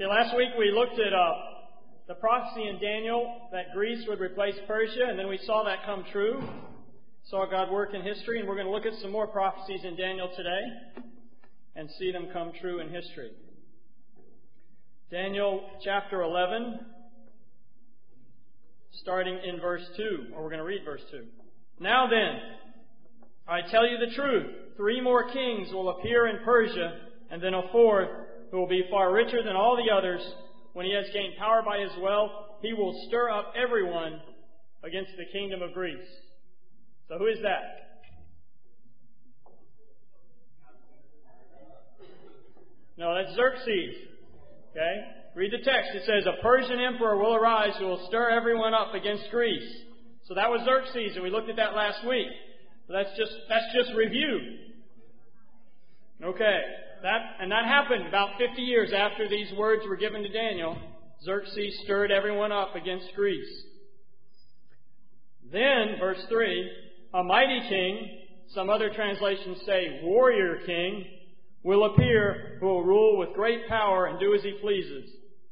last week we looked at the prophecy in Daniel that Greece would replace Persia, and then we saw that come true. Saw God work in history, and we're going to look at some more prophecies in Daniel today and see them come true in history. Daniel chapter 11, starting in verse 2, or we're going to read verse 2. Now then, I tell you the truth. 3 more kings will appear in Persia, and then a 4th who will be far richer than all the others. When he has gained power by his wealth, he will stir up everyone against the kingdom of Greece. So who is that? No, that's Xerxes. Okay? Read the text. It says, a Persian emperor will arise who will stir everyone up against Greece. So that was Xerxes, and we looked at that last week. So that's just review. Okay. That happened about 50 years after these words were given to Daniel. Xerxes stirred everyone up against Greece. Then, verse 3, a mighty king, some other translations say warrior king, will appear who will rule with great power and do as he pleases.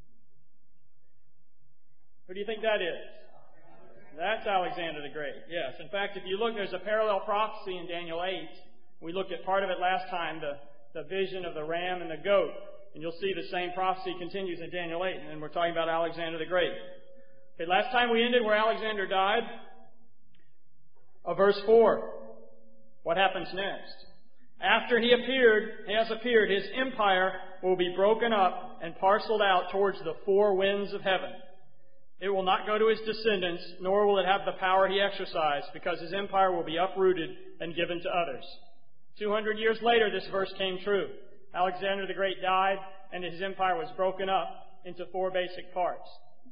Who do you think that is? That's Alexander the Great. Yes. In fact, if you look, there's a parallel prophecy in Daniel 8. We looked at part of it last time, the vision of the ram and the goat. And you'll see the same prophecy continues in Daniel 8. And we're talking about Alexander the Great. Okay, last time we ended where Alexander died. Verse 4. What happens next? After he has appeared, his empire will be broken up and parceled out towards the 4 winds of heaven. It will not go to his descendants, nor will it have the power he exercised, because his empire will be uprooted and given to others. 200 years later, this verse came true. Alexander the Great died, and his empire was broken up into 4 basic parts.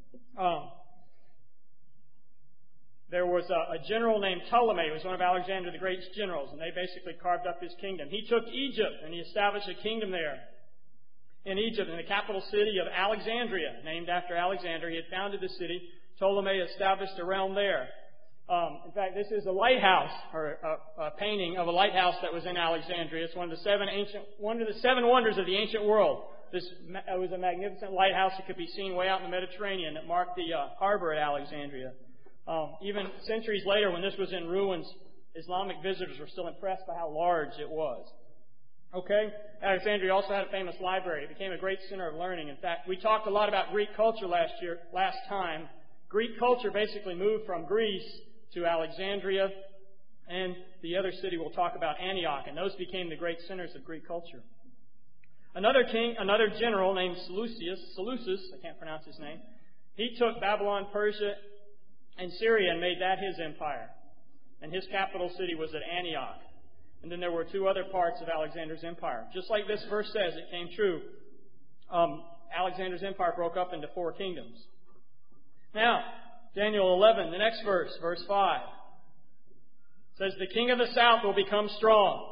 There was a general named Ptolemy, who was one of Alexander the Great's generals, and they basically carved up his kingdom. He took Egypt, and he established a kingdom there. In Egypt, in the capital city of Alexandria, named after Alexander. He had founded the city. Ptolemy established a realm there. In fact, this is a lighthouse, or a painting of a lighthouse that was in Alexandria. It's one of the 7 wonders of the ancient world. This was a magnificent lighthouse that could be seen way out in the Mediterranean that marked the harbor at Alexandria. Even centuries later, when this was in ruins, Islamic visitors were still impressed by how large it was. Okay? Alexandria also had a famous library. It became a great center of learning. In fact, we talked a lot about Greek culture last time. Greek culture basically moved from Greece to Alexandria, and the other city we'll talk about, Antioch, and those became the great centers of Greek culture. Another general named Seleucus, I can't pronounce his name, he took Babylon, Persia, and Syria and made that his empire. And his capital city was at Antioch. And then there were 2 other parts of Alexander's empire. Just like this verse says, it came true. Alexander's empire broke up into 4 kingdoms. Now, Daniel 11, the next verse, verse 5, says, the king of the south will become strong.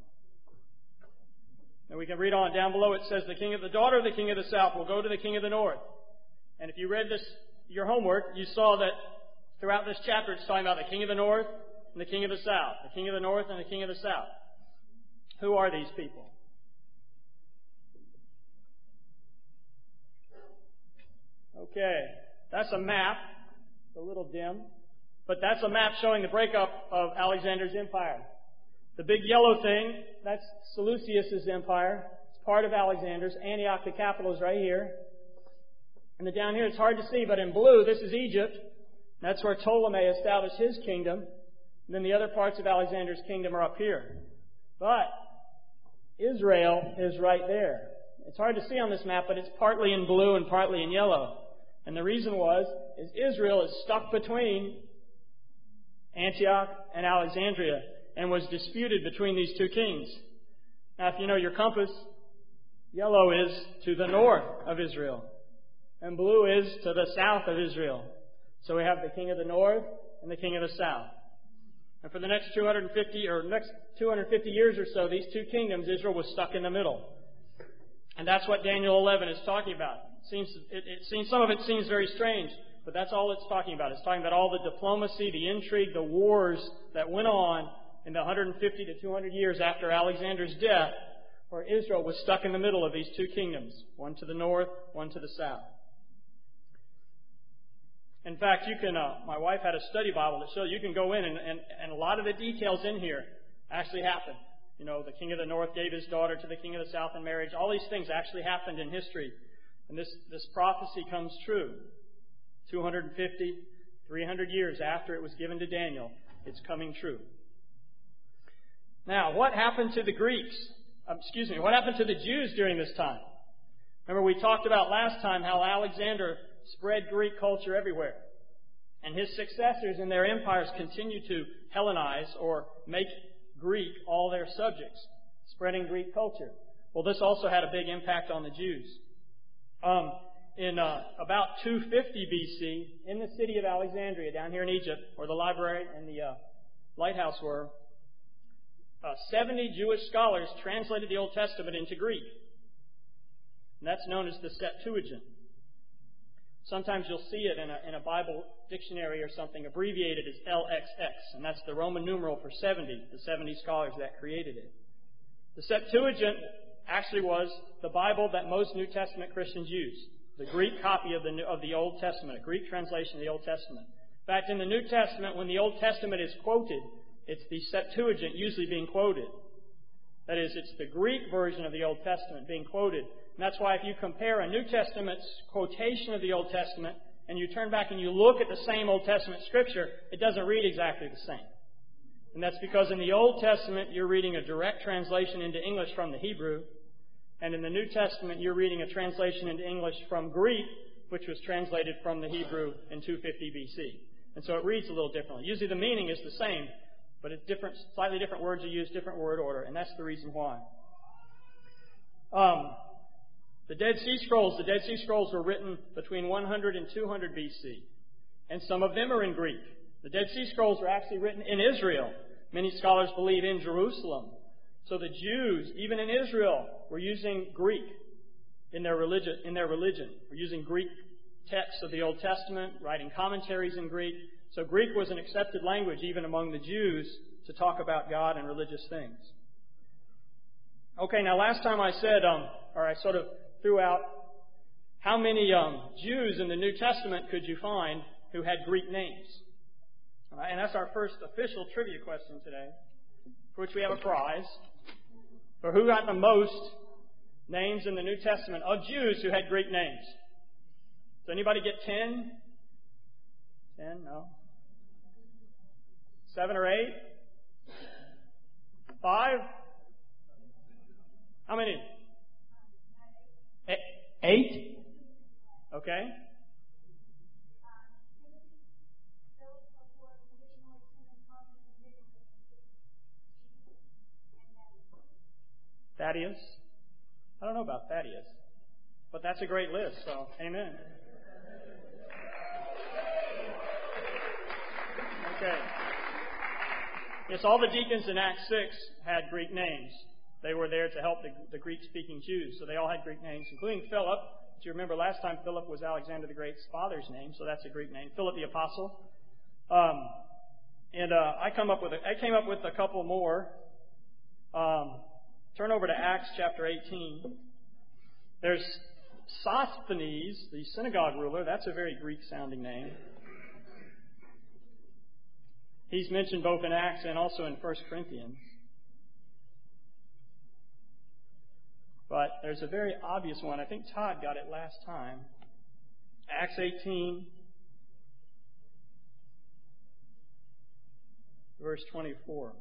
And we can read on down below. It says, the daughter of the king of the south will go to the king of the north. And if you read this, your homework, you saw that throughout this chapter it's talking about the king of the north and the king of the south. The king of the north and the king of the south. Who are these people? Okay, that's a map. It's a little dim. But that's a map showing the breakup of Alexander's empire. The big yellow thing, that's Seleucus' empire. It's part of Alexander's. Antioch, the capital, is right here. And then down here, it's hard to see, but in blue, this is Egypt. That's where Ptolemy established his kingdom. And then the other parts of Alexander's kingdom are up here. But Israel is right there. It's hard to see on this map, but it's partly in blue and partly in yellow. And the reason is Israel is stuck between Antioch and Alexandria and was disputed between these 2 kings. Now, if you know your compass, yellow is to the north of Israel, and blue is to the south of Israel. So we have the king of the north and the king of the south. And for the next 250 years or so, these 2 kingdoms, Israel was stuck in the middle. And that's what Daniel 11 is talking about. Some of it seems very strange, but that's all it's talking about. It's talking about all the diplomacy, the intrigue, the wars that went on in the 150 to 200 years after Alexander's death, where Israel was stuck in the middle of these two kingdoms, one to the north, one to the south. In fact, you can. My wife had a study Bible that showed you can go in and a lot of the details in here actually happened. You know, the king of the north gave his daughter to the king of the south in marriage. All these things actually happened in history. And this prophecy comes true. 250, 300 years after it was given to Daniel, it's coming true. Now, what happened to the Greeks? What happened to the Jews during this time? Remember, we talked about last time how Alexander spread Greek culture everywhere. And his successors in their empires continued to Hellenize or make Greek all their subjects, spreading Greek culture. Well, this also had a big impact on the Jews. In about 250 BC, in the city of Alexandria, down here in Egypt, where the library and the lighthouse were, 70 Jewish scholars translated the Old Testament into Greek. And that's known as the Septuagint. Sometimes you'll see it in a Bible dictionary or something abbreviated as LXX, and that's the Roman numeral for 70, the 70 scholars that created it. The Septuagint actually was the Bible that most New Testament Christians use, the Greek copy of the Old Testament, a Greek translation of the Old Testament. In fact, in the New Testament, when the Old Testament is quoted, it's the Septuagint usually being quoted. That is, it's the Greek version of the Old Testament being quoted. And that's why if you compare a New Testament's quotation of the Old Testament and you turn back and you look at the same Old Testament scripture, it doesn't read exactly the same. And that's because in the Old Testament, you're reading a direct translation into English from the Hebrew. And in the New Testament, you're reading a translation into English from Greek, which was translated from the Hebrew in 250 BC. And so it reads a little differently. Usually the meaning is the same, but it's different, slightly different words are used, different word order, and that's the reason why. The Dead Sea Scrolls were written between 100 and 200 BC, and some of them are in Greek. The Dead Sea Scrolls were actually written in Israel. Many scholars believe in Jerusalem. So the Jews, even in Israel, were using Greek in their religion. Were using Greek texts of the Old Testament, writing commentaries in Greek. So Greek was an accepted language even among the Jews to talk about God and religious things. Okay, now last time I said, I sort of threw out how many Jews in the New Testament could you find who had Greek names? All right, and that's our first official trivia question today, for which we have a prize. For who got the most names in the New Testament of Jews who had Greek names? Does anybody get 10? 10? No. 7 or 8? 5? How many? 8? Okay. Thaddeus? I don't know about Thaddeus, but that's a great list, so amen. Okay. Yes, all the deacons in Acts 6 had Greek names. They were there to help the Greek-speaking Jews, so they all had Greek names, including Philip. Do you remember last time Philip was Alexander the Great's father's name, so that's a Greek name. Philip the Apostle. I came up with a couple more. Turn over to Acts chapter 18. There's Sosthenes, the synagogue ruler. That's a very Greek-sounding name. He's mentioned both in Acts and also in 1 Corinthians. But there's a very obvious one. I think Todd got it last time. Acts 18, verse 24.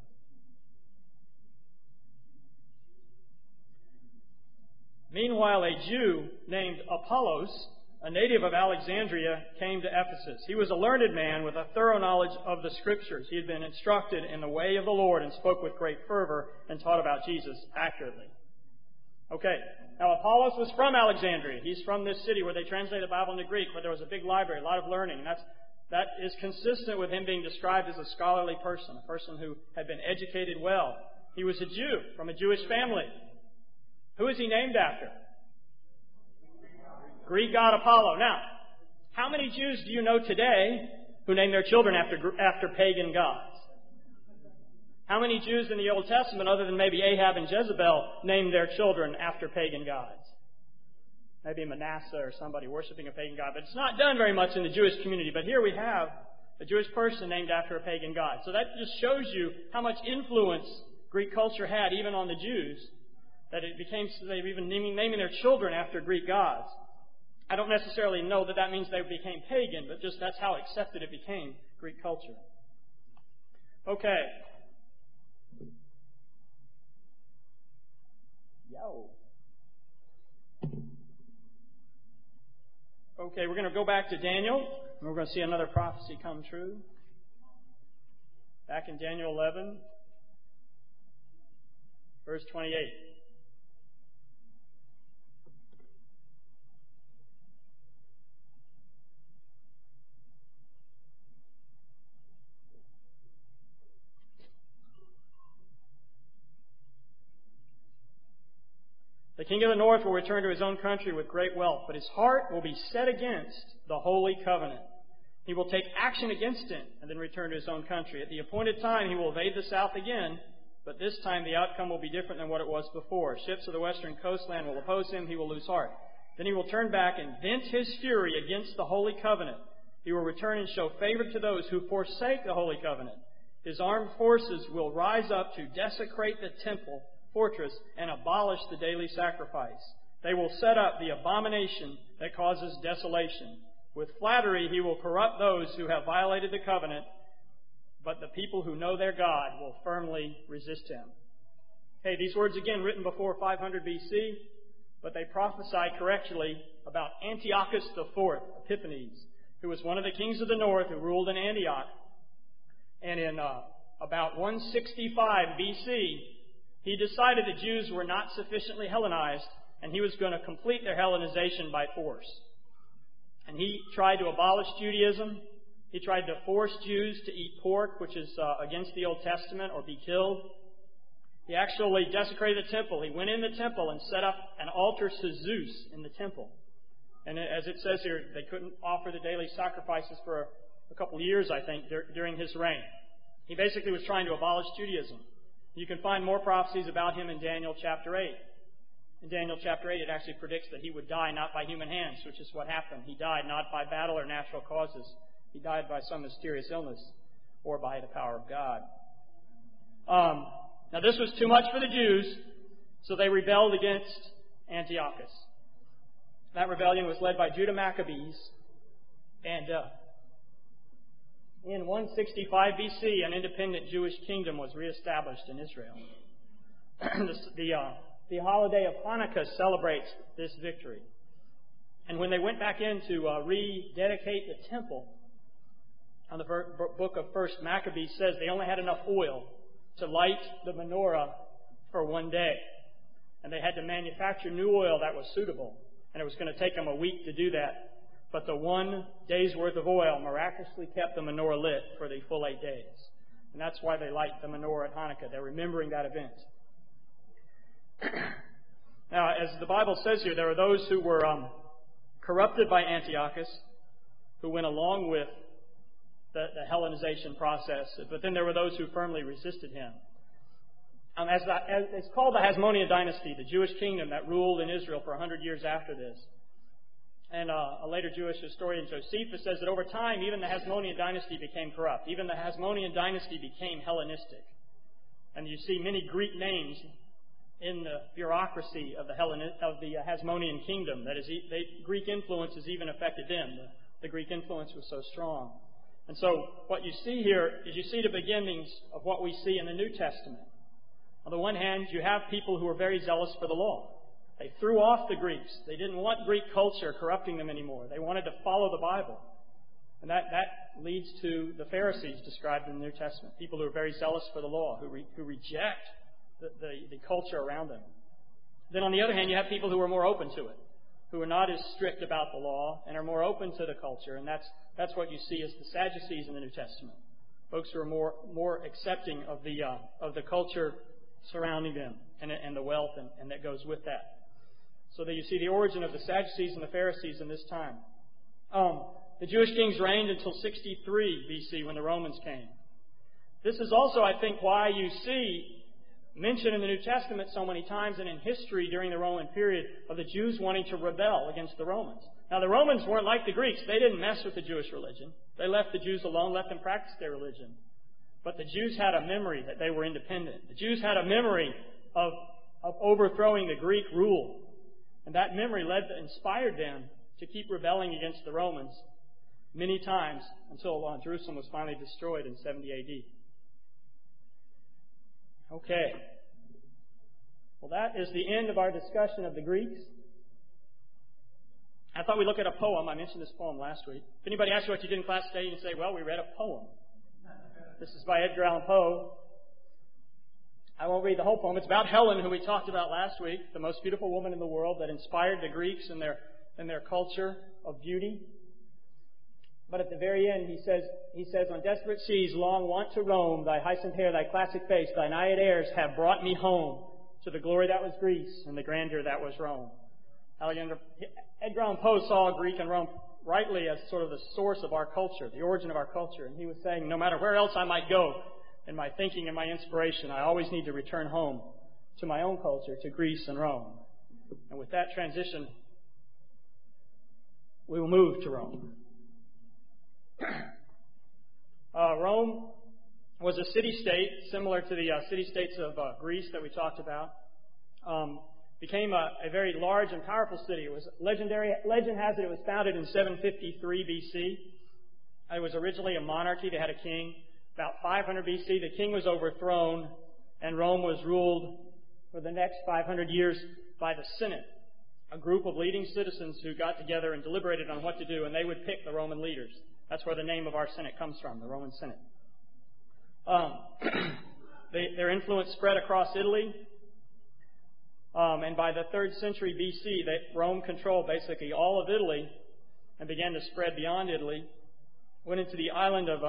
Meanwhile, a Jew named Apollos, a native of Alexandria, came to Ephesus. He was a learned man with a thorough knowledge of the Scriptures. He had been instructed in the way of the Lord and spoke with great fervor and taught about Jesus accurately. Okay, now Apollos was from Alexandria. He's from this city where they translated the Bible into Greek, where there was a big library, a lot of learning. And that is consistent with him being described as a scholarly person, a person who had been educated well. He was a Jew from a Jewish family. Who is he named after? Greek god Apollo. Now, how many Jews do you know today who name their children after pagan gods? How many Jews in the Old Testament, other than maybe Ahab and Jezebel, named their children after pagan gods? Maybe Manasseh or somebody worshiping a pagan god. But it's not done very much in the Jewish community. But here we have a Jewish person named after a pagan god. So that just shows you how much influence Greek culture had even on the Jews, that it became, they were even naming their children after Greek gods. I don't necessarily know that means they became pagan, but just that's how accepted it became, Greek culture. Okay. Okay, we're going to go back to Daniel, and we're going to see another prophecy come true. Back in Daniel 11, verse 28. The king of the north will return to his own country with great wealth, but his heart will be set against the holy covenant. He will take action against it and then return to his own country. At the appointed time, he will invade the south again, but this time the outcome will be different than what it was before. Ships of the western coastland will oppose him. He will lose heart. Then he will turn back and vent his fury against the holy covenant. He will return and show favor to those who forsake the holy covenant. His armed forces will rise up to desecrate the temple fortress and abolish the daily sacrifice. They will set up the abomination that causes desolation. With flattery he will corrupt those who have violated the covenant, but the people who know their God will firmly resist him. Okay, these words again written before 500 BC, but they prophesy correctly about Antiochus IV, Epiphanes, who was one of the kings of the north who ruled in Antioch. And in about 165 BC, he decided the Jews were not sufficiently Hellenized, and he was going to complete their Hellenization by force. And he tried to abolish Judaism. He tried to force Jews to eat pork, which is against the Old Testament, or be killed. He actually desecrated the temple. He went in the temple and set up an altar to Zeus in the temple. And as it says here, they couldn't offer the daily sacrifices for a couple of years, I think, during his reign. He basically was trying to abolish Judaism. You can find more prophecies about him in Daniel chapter 8. In Daniel chapter 8, it actually predicts that he would die not by human hands, which is what happened. He died not by battle or natural causes. He died by some mysterious illness or by the power of God. Now, this was too much for the Jews, so they rebelled against Antiochus. That rebellion was led by Judah Maccabees, and in 165 BC, an independent Jewish kingdom was reestablished in Israel. The holiday of Hanukkah celebrates this victory. And when they went back in to rededicate the temple, on the book of 1 Maccabees says they only had enough oil to light the menorah for one day. And they had to manufacture new oil that was suitable. And it was going to take them a week to do that. But the 1 day's worth of oil miraculously kept the menorah lit for the full 8 days. And that's why they light the menorah at Hanukkah. They're remembering that event. Now, as the Bible says here, there are those who were corrupted by Antiochus, who went along with the Hellenization process. But then there were those who firmly resisted him. It's called the Hasmonean dynasty, the Jewish kingdom that ruled in Israel for 100 years after this. And a later Jewish historian, Josephus, says that over time, even the Hasmonean dynasty became corrupt. Even the Hasmonean dynasty became Hellenistic. And you see many Greek names in the bureaucracy of the Hasmonean kingdom. That is, Greek influences even affected them. The Greek influence was so strong. And so what you see here is you see the beginnings of what we see in the New Testament. On the one hand, you have people who are very zealous for the law. They threw off the Greeks. They didn't want Greek culture corrupting them anymore. They wanted to follow the Bible. And that leads to the Pharisees described in the New Testament. People who are very zealous for the law, who reject the culture around them. Then on the other hand, you have people who are more open to it, who are not as strict about the law and are more open to the culture. And that's what you see as the Sadducees in the New Testament. Folks who are more accepting of the culture surrounding them and the wealth and that goes with that. So that you see the origin of the Sadducees and the Pharisees in this time. The Jewish kings reigned until 63 BC when the Romans came. This is also, I think, why you see mentioned in the New Testament so many times and in history during the Roman period of the Jews wanting to rebel against the Romans. Now, the Romans weren't like the Greeks. They didn't mess with the Jewish religion. They left the Jews alone, let them practice their religion. But the Jews had a memory that they were independent. The Jews had a memory of overthrowing the Greek rule. And that memory inspired them to keep rebelling against the Romans many times until Jerusalem was finally destroyed in 70 A.D. Okay. Well, that is the end of our discussion of the Greeks. I thought we'd look at a poem. I mentioned this poem last week. If anybody asks you what you did in class today, you can say, well, we read a poem. This is by Edgar Allan Poe. I won't read the whole poem. It's about Helen, who we talked about last week, the most beautiful woman in the world that inspired the Greeks in their culture of beauty. But at the very end, he says, on desperate seas, long want to roam, thy hyacinth hair, thy classic face, thy Naiad airs have brought me home to the glory that was Greece and the grandeur that was Rome. Edgar Allan Poe saw Greek and Rome rightly as sort of the source of our culture, the origin of our culture. And he was saying, no matter where else I might go in my thinking and my inspiration, I always need to return home to my own culture, to Greece and Rome. And with that transition, we will move to Rome. Rome was a city-state similar to the city-states of Greece that we talked about. Became a very large and powerful city. It was legendary. Legend has it was founded in 753 B.C. It was originally a monarchy. They had a king. About 500 B.C., the king was overthrown, and Rome was ruled for the next 500 years by the Senate, a group of leading citizens who got together and deliberated on what to do, and they would pick the Roman leaders. That's where the name of our Senate comes from, the Roman Senate. Their influence spread across Italy. And by the 3rd century B.C., Rome controlled basically all of Italy and began to spread beyond Italy. Went into the island of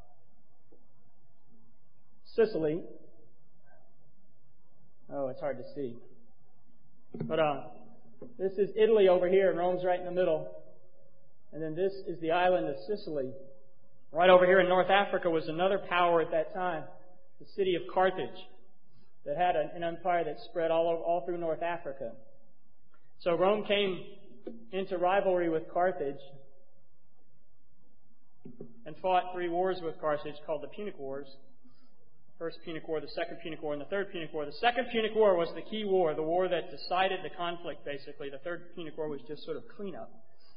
Sicily. Oh, it's hard to see. But this is Italy over here, and Rome's right in the middle. And then this is the island of Sicily. Right over here in North Africa was another power at that time, the city of Carthage, that had an empire that spread all through North Africa. So Rome came into rivalry with Carthage and fought 3 wars with Carthage called the Punic Wars. First Punic War, the Second Punic War, and the Third Punic War. The Second Punic War was the key war, the war that decided the conflict, basically. The Third Punic War was just sort of cleanup.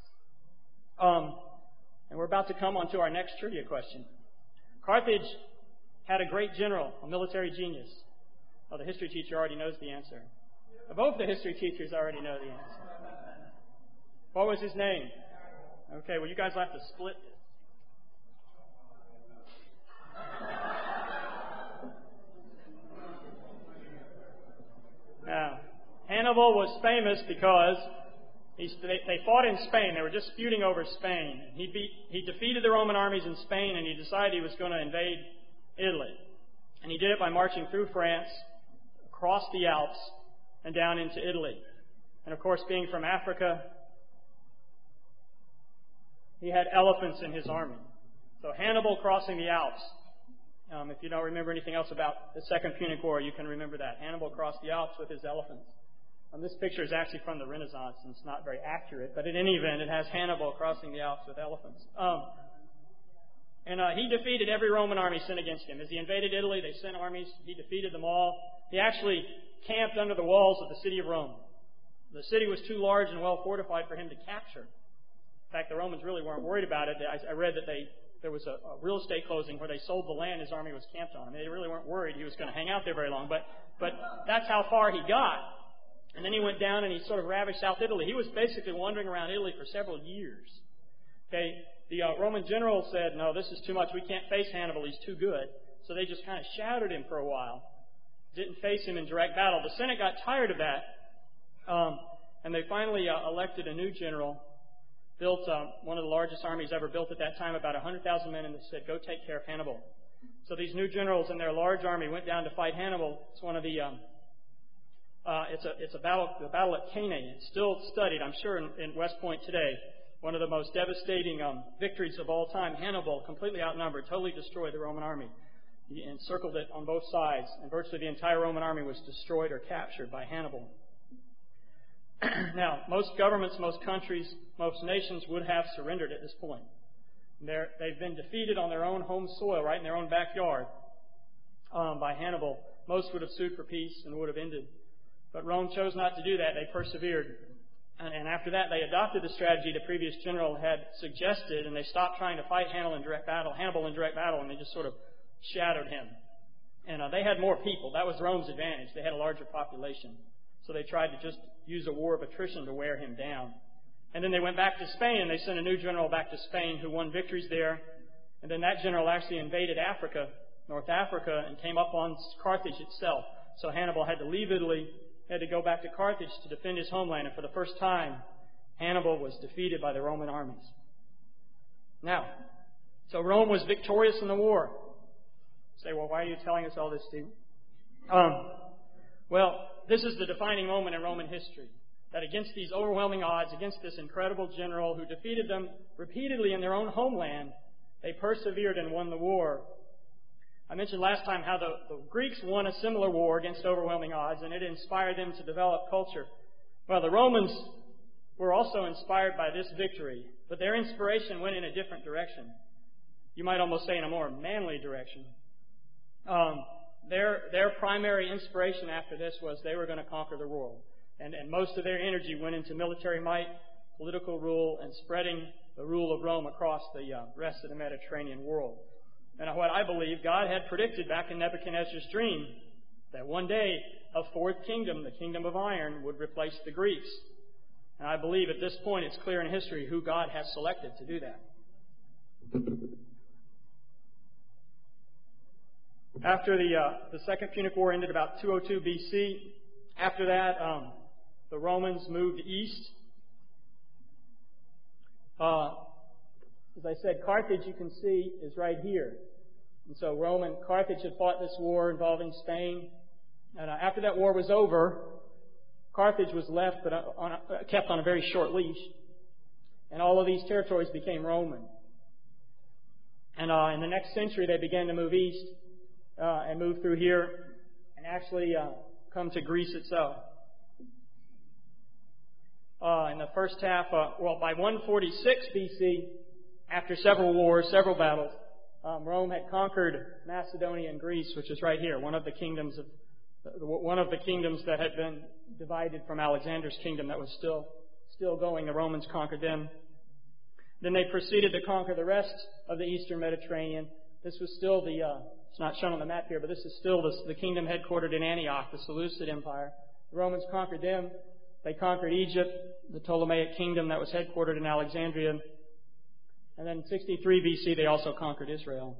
And we're about to come on to our next trivia question. Carthage had a great general, a military genius. Oh, the history teacher already knows the answer. Both the history teachers already know the answer. What was his name? Okay, well, you guys will have to split this. Now, Hannibal was famous because they fought in Spain. They were just feuding over Spain. He defeated the Roman armies in Spain, and he decided he was going to invade Italy. And he did it by marching through France, across the Alps, and down into Italy. And of course, being from Africa, he had elephants in his army. So Hannibal crossing the Alps. If you don't remember anything else about the Second Punic War, you can remember that. Hannibal crossed the Alps with his elephants. This picture is actually from the Renaissance, and it's not very accurate, but in any event, it has Hannibal crossing the Alps with elephants. He defeated every Roman army sent against him. As he invaded Italy, they sent armies. He defeated them all. He actually camped under the walls of the city of Rome. The city was too large and well fortified for him to capture. In fact, the Romans really weren't worried about it. I read that there was a real estate closing where they sold the land his army was camped on. They really weren't worried he was going to hang out there very long. But that's how far he got. And then he went down and he sort of ravaged South Italy. He was basically wandering around Italy for several years. Okay, the Roman general said, no, this is too much. We can't face Hannibal. He's too good. So they just kind of shadowed him for a while. Didn't face him in direct battle. The Senate got tired of that. And they finally elected a new general. Built one of the largest armies ever built at that time, about 100,000 men, and they said, go take care of Hannibal. So these new generals and their large army went down to fight Hannibal. It's one of the... It's a battle, the Battle at Cannae. It's still studied, I'm sure, in West Point today. One of the most devastating victories of all time. Hannibal, completely outnumbered, totally destroyed the Roman army. He encircled it on both sides, and virtually the entire Roman army was destroyed or captured by Hannibal. Now, most governments, most countries, most nations would have surrendered at this point. They've been defeated on their own home soil, right in their own backyard, by Hannibal. Most would have sued for peace and would have ended. But Rome chose not to do that. They persevered. And after that, they adopted the strategy the previous general had suggested, and they stopped trying to fight Hannibal in direct battle, and they just sort of shadowed him. And they had more people. That was Rome's advantage. They had a larger population. So they tried to just use a war of attrition to wear him down. And then they went back to Spain, and they sent a new general back to Spain who won victories there. And then that general actually invaded Africa, North Africa, and came up on Carthage itself. So Hannibal had to leave Italy, had to go back to Carthage to defend his homeland. And for the first time, Hannibal was defeated by the Roman armies. Now, so Rome was victorious in the war. You say, well, why are you telling us all this, Steve? Well, this is the defining moment in Roman history. That against these overwhelming odds, against this incredible general who defeated them repeatedly in their own homeland, they persevered and won the war. I mentioned last time how the Greeks won a similar war against overwhelming odds, and it inspired them to develop culture. Well, the Romans were also inspired by this victory, but their inspiration went in a different direction. You might almost say in a more manly direction. Their primary inspiration after this was they were going to conquer the world. And most of their energy went into military might, political rule, and spreading the rule of Rome across the rest of the Mediterranean world. And what I believe God had predicted back in Nebuchadnezzar's dream, that one day a fourth kingdom, the kingdom of iron, would replace the Greeks. And I believe at this point it's clear in history who God has selected to do that. After the Second Punic War ended about 202 BC, after that, the Romans moved east. As I said, Carthage, you can see, is right here. And so Carthage had fought this war involving Spain. And after that war was over, Carthage was left, but kept on a very short leash. And all of these territories became Roman. And in the next century, they began to move east and move through here and actually come to Greece itself. In the first half, by 146 BC, after several wars, several battles, Rome had conquered Macedonia and Greece, which is right here, one of the kingdoms that had been divided from Alexander's kingdom that was still going. The Romans conquered them. Then they proceeded to conquer the rest of the eastern Mediterranean. This was still it's not shown on the map here, but this is still the kingdom headquartered in Antioch, the Seleucid Empire. The Romans conquered them. They conquered Egypt, the Ptolemaic kingdom that was headquartered in Alexandria. And then in 63 BC, they also conquered Israel.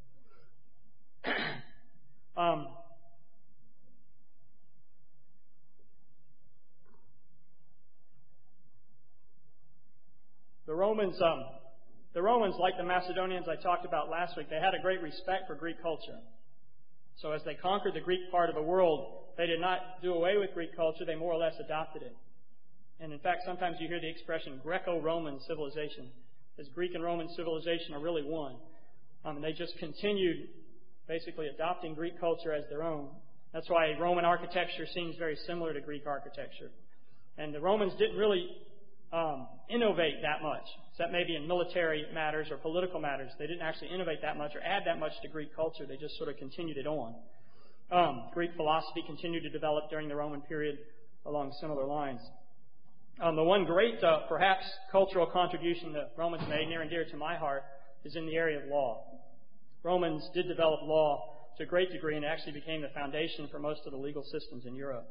The Romans, like the Macedonians I talked about last week, they had a great respect for Greek culture. So as they conquered the Greek part of the world, they did not do away with Greek culture, they more or less adopted it. And in fact, sometimes you hear the expression Greco-Roman civilization, as Greek and Roman civilization are really one. And they just continued basically adopting Greek culture as their own. That's why Roman architecture seems very similar to Greek architecture. And the Romans didn't really innovate that much, except maybe in military matters or political matters. They didn't actually innovate that much or add that much to Greek culture. They just sort of continued it on. Greek philosophy continued to develop during the Roman period along similar lines. The one great, perhaps, cultural contribution that Romans made, near and dear to my heart, is in the area of law. Romans did develop law to a great degree, and it actually became the foundation for most of the legal systems in Europe.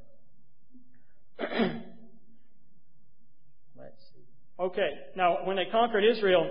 Let's see. Okay, now when they conquered Israel,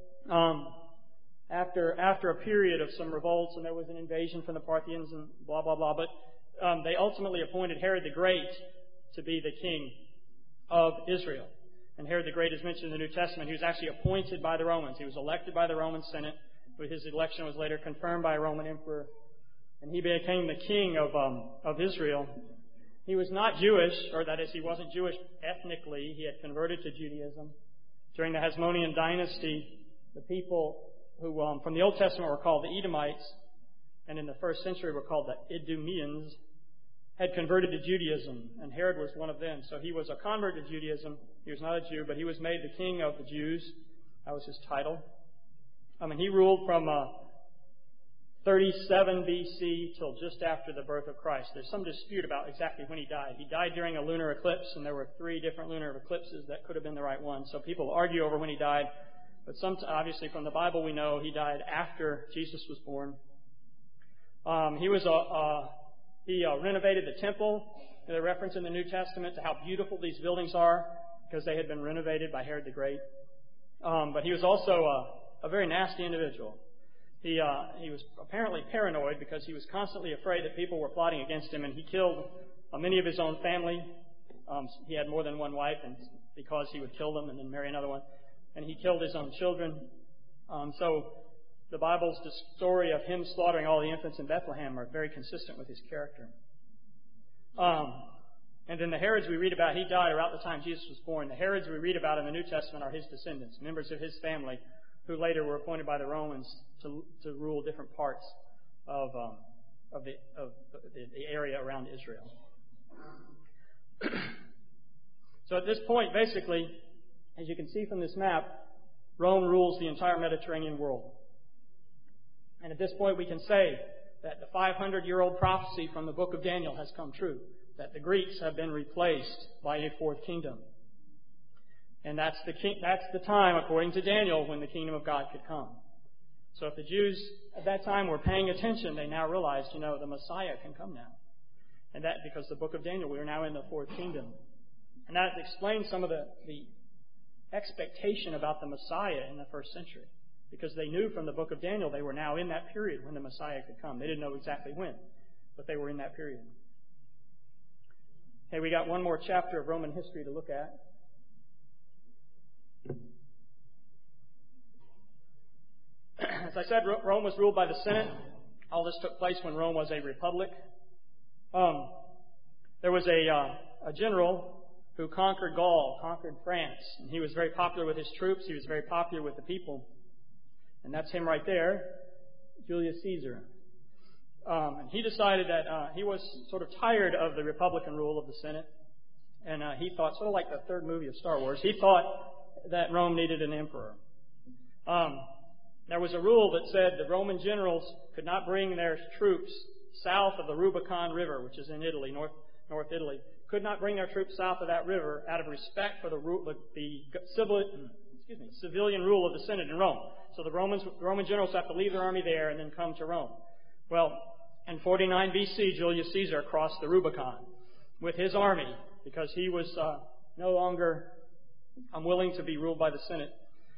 after a period of some revolts, and there was an invasion from the Parthians and blah, blah, blah, but they ultimately appointed Herod the Great to be the king of Israel. And Herod the Great is mentioned in the New Testament. He was actually appointed by the Romans. He was elected by the Roman Senate, but his election was later confirmed by a Roman emperor, and he became the king of Israel. He was not Jewish, or that is, he wasn't Jewish ethnically. He had converted to Judaism. During the Hasmonean dynasty, the people who from the Old Testament were called the Edomites, and in the first century were called the Idumeans, had converted to Judaism, and Herod was one of them. So he was a convert to Judaism. He was not a Jew, but he was made the king of the Jews. That was his title. He ruled from 37 BC till just after the birth of Christ. There's some dispute about exactly when he died. He died during a lunar eclipse, and there were 3 different lunar eclipses that could have been the right one. So people argue over when he died. But obviously from the Bible we know he died after Jesus was born. He renovated the temple. There's a reference in the New Testament to how beautiful these buildings are because they had been renovated by Herod the Great. But he was also a very nasty individual. He was apparently paranoid because he was constantly afraid that people were plotting against him, and he killed many of his own family. He had more than one wife, and because he would kill them and then marry another one. And he killed his own children. So the Bible's story of him slaughtering all the infants in Bethlehem are very consistent with his character. And then the Herods we read about, he died around the time Jesus was born. The Herods we read about in the New Testament are his descendants, members of his family, who later were appointed by the Romans to rule different parts of the area around Israel. So at this point, basically, as you can see from this map, Rome rules the entire Mediterranean world. And at this point, we can say that the 500-year-old prophecy from the book of Daniel has come true, that the Greeks have been replaced by a fourth kingdom. And that's the time, according to Daniel, when the kingdom of God could come. So if the Jews at that time were paying attention, they now realized, the Messiah can come now. And that because the book of Daniel, we are now in the fourth kingdom. And that explains some of the expectation about the Messiah in the first century. Because they knew from the book of Daniel they were now in that period when the Messiah could come. They didn't know exactly when, but they were in that period. Hey, we got one more chapter of Roman history to look at. As I said, Rome was ruled by the Senate. All this took place when Rome was a republic. There was a general who conquered Gaul, conquered France, and he was very popular with his troops. He was very popular with the people. And that's him right there, Julius Caesar. And he decided that he was sort of tired of the Republican rule of the Senate. And he thought, sort of like the third movie of Star Wars, he thought that Rome needed an emperor. There was a rule that said the Roman generals could not bring their troops south of the Rubicon River, which is in Italy, North Italy, could not bring their troops south of that river out of respect for the civilian rule of the Senate in Rome. So the Roman generals have to leave their army there and then come to Rome. Well, in 49 BC, Julius Caesar crossed the Rubicon with his army because he was no longer unwilling to be ruled by the Senate,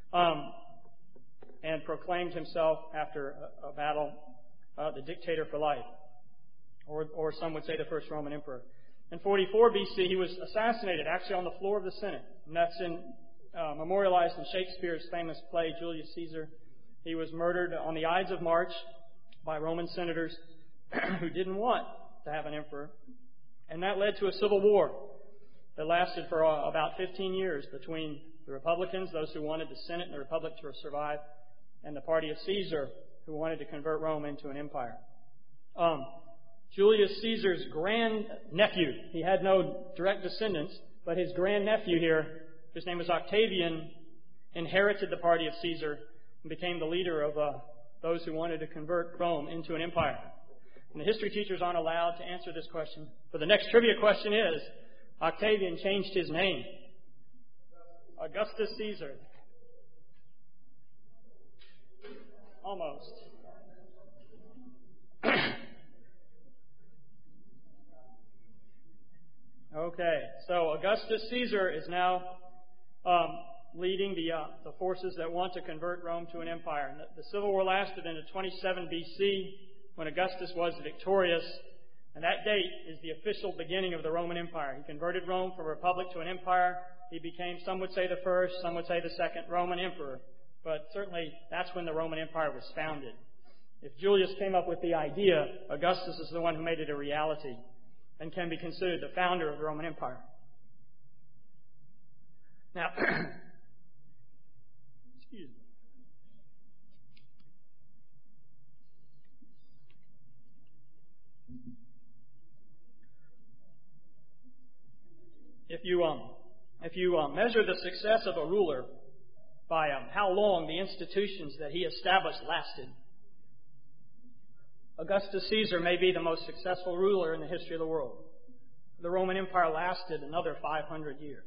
and proclaimed himself after a battle the dictator for life, or some would say the first Roman emperor. In 44 BC, he was assassinated actually on the floor of the Senate, and that's memorialized in Shakespeare's famous play, Julius Caesar. He was murdered on the Ides of March by Roman senators who didn't want to have an emperor. And that led to a civil war that lasted for about 15 years between the Republicans, those who wanted the Senate and the Republic to survive, and the party of Caesar, who wanted to convert Rome into an empire. Julius Caesar's grandnephew, he had no direct descendants, but his grandnephew here, his name was Octavian, inherited the party of Caesar and became the leader of those who wanted to convert Rome into an empire. And the history teachers aren't allowed to answer this question. But the next trivia question is, Octavian changed his name. Augustus Caesar. Almost. Okay, so Augustus Caesar is now leading the forces that want to convert Rome to an empire. And the Civil War lasted into 27 BC when Augustus was victorious. And that date is the official beginning of the Roman Empire. He converted Rome from a republic to an empire. He became, some would say the first, some would say the second Roman emperor. But certainly that's when the Roman Empire was founded. If Julius came up with the idea, Augustus is the one who made it a reality and can be considered the founder of the Roman Empire. Now, excuse me. you measure the success of a ruler by how long the institutions that he established lasted, Augustus Caesar may be the most successful ruler in the history of the world. The Roman Empire lasted another 500 years.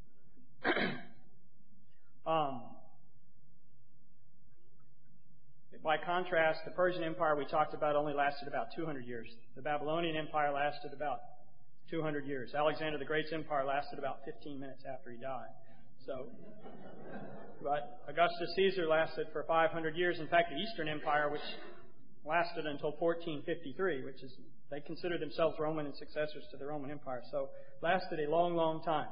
By contrast, the Persian Empire we talked about only lasted about 200 years. The Babylonian Empire lasted about 200 years. Alexander the Great's empire lasted about 15 minutes after he died. But Augustus Caesar lasted for 500 years. In fact, the Eastern Empire, which lasted until 1453, which is, they consider themselves Roman and successors to the Roman Empire. So, lasted a long, long time.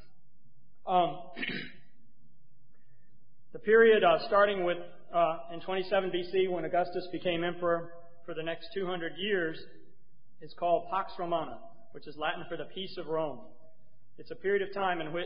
The period starting with in 27 BC, when Augustus became emperor, for the next 200 years, is called Pax Romana, which is Latin for the peace of Rome. It's a period of time in which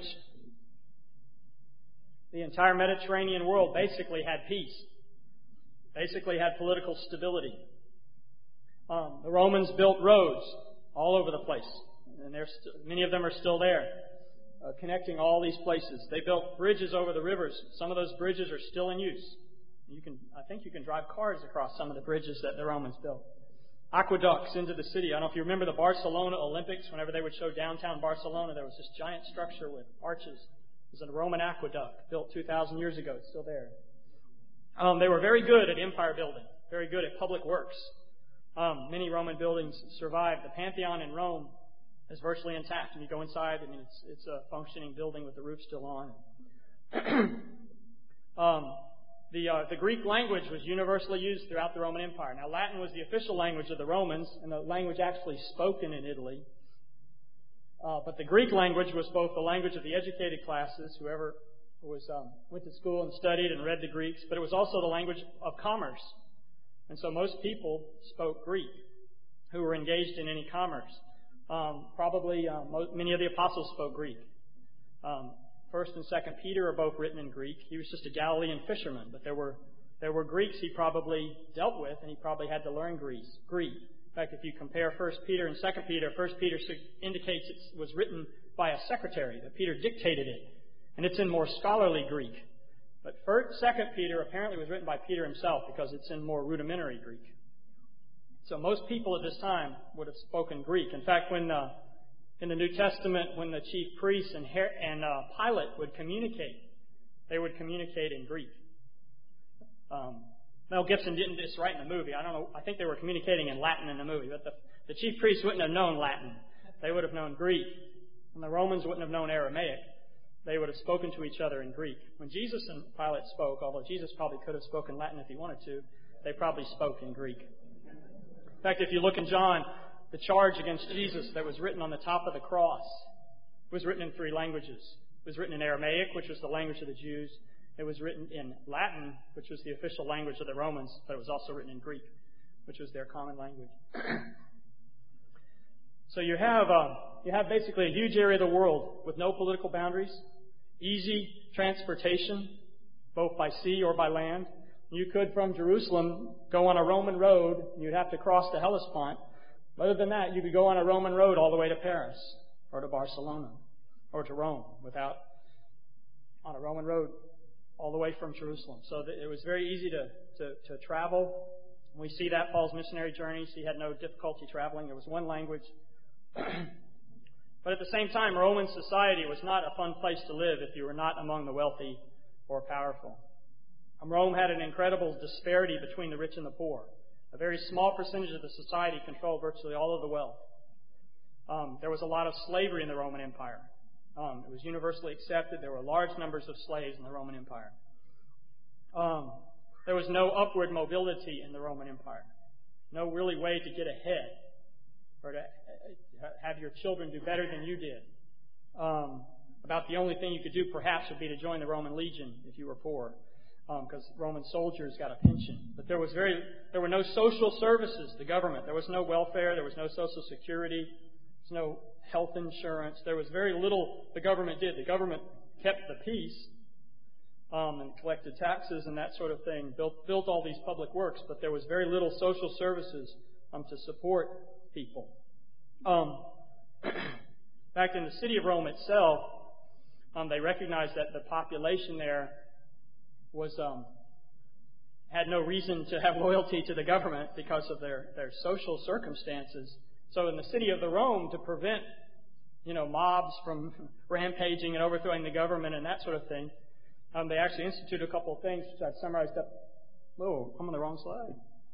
the entire Mediterranean world basically had peace, basically had political stability. The Romans built roads all over the place, and many of them are still there, connecting all these places. They built bridges over the rivers. Some of those bridges are still in use. I think you can drive cars across some of the bridges that the Romans built. Aqueducts into the city. I don't know if you remember the Barcelona Olympics. Whenever they would show downtown Barcelona, there was this giant structure with arches. It was a Roman aqueduct built 2,000 years ago. It's still there. They were very good at empire building, very good at public works. Many Roman buildings survived. The Pantheon in Rome is virtually intact. When you go inside, I mean, it's a functioning building with the roof still on. The Greek language was universally used throughout the Roman Empire. Now, Latin was the official language of the Romans, and the language actually spoken in Italy. But the Greek language was both the language of the educated classes, whoever went to school and studied and read the Greeks, but it was also the language of commerce. And so most people spoke Greek who were engaged in any commerce. Many of the apostles spoke Greek. 1st and 2nd Peter are both written in Greek. He was just a Galilean fisherman, but there were Greeks he probably dealt with, and he probably had to learn Greek. In fact, if you compare 1 Peter and 2 Peter, 1 Peter indicates it was written by a secretary, that Peter dictated it, and it's in more scholarly Greek. But 2 Peter apparently was written by Peter himself because it's in more rudimentary Greek. So most people at this time would have spoken Greek. In fact, when in the New Testament, when the chief priests and Pilate would communicate, they would communicate in Greek. Mel Gibson didn't just write in the movie. I don't know. I think they were communicating in Latin in the movie, but the chief priests wouldn't have known Latin. They would have known Greek, and the Romans wouldn't have known Aramaic. They would have spoken to each other in Greek. When Jesus and Pilate spoke, although Jesus probably could have spoken Latin if he wanted to, they probably spoke in Greek. In fact, if you look in John, the charge against Jesus that was written on the top of the cross was written in 3 languages. It was written in Aramaic, which was the language of the Jews. It was written in Latin, which was the official language of the Romans, but it was also written in Greek, which was their common language. So you have basically a huge area of the world with no political boundaries, easy transportation, both by sea or by land. You could, from Jerusalem, go on a Roman road, and you'd have to cross the Hellespont. Other than that, you could go on a Roman road all the way to Paris, or to Barcelona, or to Rome, on a Roman road all the way from Jerusalem. So it was very easy to travel. We see that Paul's missionary journeys. He had no difficulty traveling. There was one language. But at the same time, Roman society was not a fun place to live if you were not among the wealthy or powerful. Rome had an incredible disparity between the rich and the poor. A very small percentage of the society controlled virtually all of the wealth. There was a lot of slavery in the Roman Empire. It was universally accepted. There were large numbers of slaves in the Roman Empire. There was no upward mobility in the Roman Empire. No really way to get ahead or to have your children do better than you did. About the only thing you could do perhaps would be to join the Roman Legion if you were poor, because Roman soldiers got a pension. But there were no social services, the government. There was no welfare. There was no social security. There was no health insurance. There was very little the government did. The government kept the peace and collected taxes and that sort of thing, built all these public works, but there was very little social services to support people. In fact, in the city of Rome itself, they recognized that the population there was had no reason to have loyalty to the government because of their social circumstances. So in the city of Rome, to prevent mobs from rampaging and overthrowing the government and that sort of thing, they actually instituted a couple of things which I've summarized up. Whoa, I'm on the wrong slide.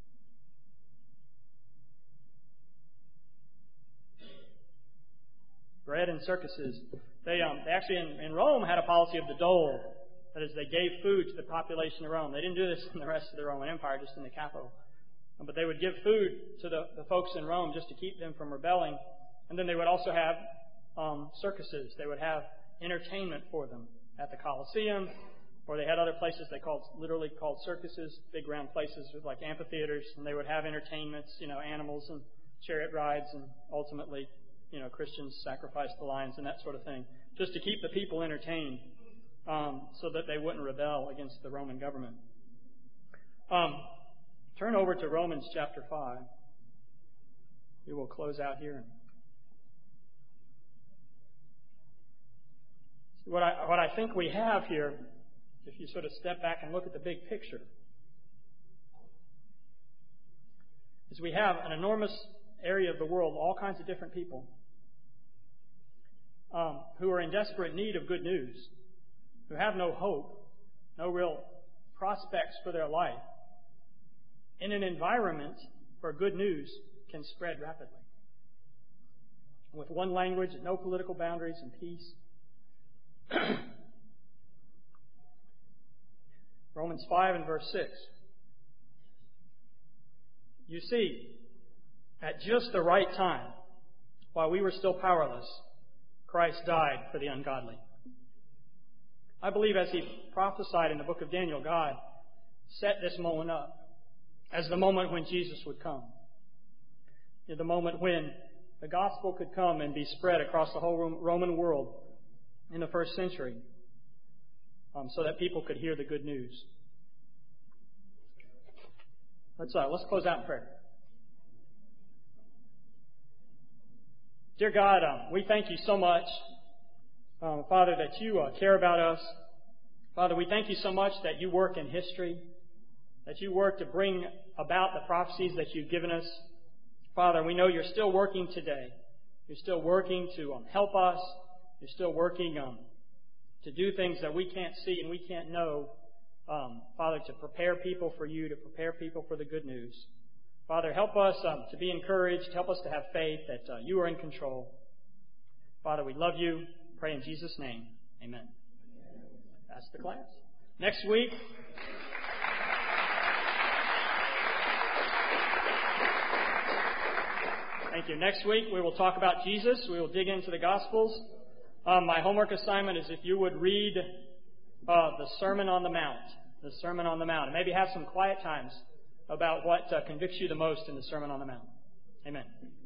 Bread and circuses. They actually in Rome had a policy of the dole. That is, they gave food to the population of Rome. They didn't do this in the rest of the Roman Empire, just in the capital. But they would give food to the folks in Rome just to keep them from rebelling. And then they would also have circuses. They would have entertainment for them at the Colosseum, or they had other places literally called circuses, big round places with like amphitheaters, and they would have entertainments, animals and chariot rides, and ultimately, Christians sacrificed the lions and that sort of thing, just to keep the people entertained, so that they wouldn't rebel against the Roman government. Turn over to Romans chapter 5. We will close out here. What I think we have here, if you sort of step back and look at the big picture, is we have an enormous area of the world, all kinds of different people, who are in desperate need of good news, who have no hope, no real prospects for their life, in an environment where good news can spread rapidly, with one language and no political boundaries and peace. Romans 5 and verse 6. You see, at just the right time, while we were still powerless, Christ died for the ungodly. I believe, as he prophesied in the book of Daniel, God set this moment up as the moment when Jesus would come. The moment when the gospel could come and be spread across the whole Roman world in the first century, so that people could hear the good news. Let's close out in prayer. Dear God, we thank you so much, Father, that you care about us. Father, we thank you so much that you work in history, that you work to bring about the prophecies that you've given us. Father, we know you're still working today. You're still working to help us. You're still working to do things that we can't see and we can't know, Father, to prepare people for you, to prepare people for the good news. Father, help us to be encouraged. Help us to have faith that you are in control. Father, we love you. Pray in Jesus' name. Amen. That's the class. Next week, thank you. Next week, we will talk about Jesus. We will dig into the Gospels. My homework assignment is if you would read the Sermon on the Mount. The Sermon on the Mount. And maybe have some quiet times about what convicts you the most in the Sermon on the Mount. Amen.